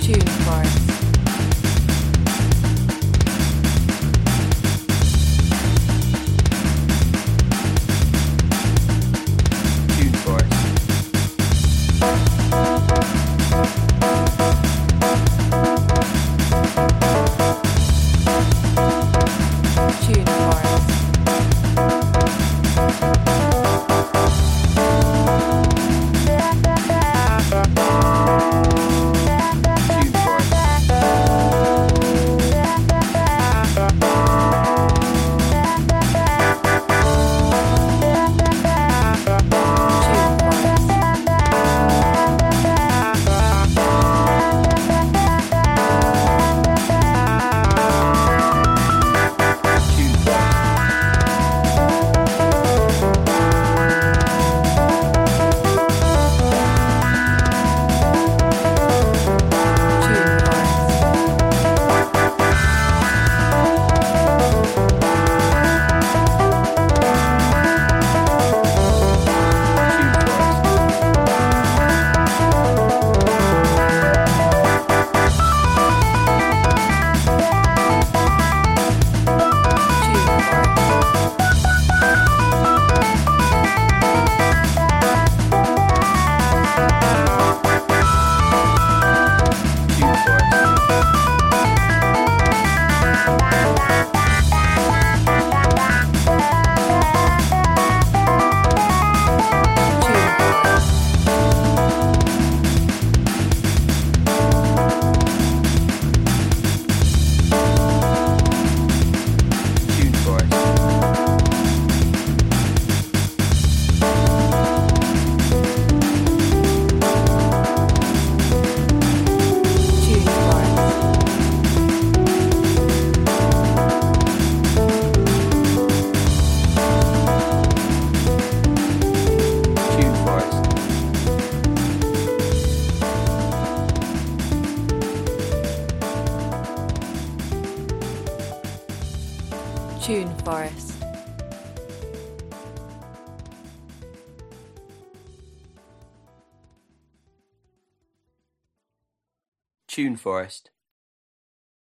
Tune Forest. Tune Forest. Tune Forest. Tune Forest. Tune Forest. Tune Forest. Tune Forest. Tune Forest. Tune Forest. Tune Forest. Tune Forest. Tune Forest. Tune Forest. Tune Forest. Tune Forest. Tune Forest.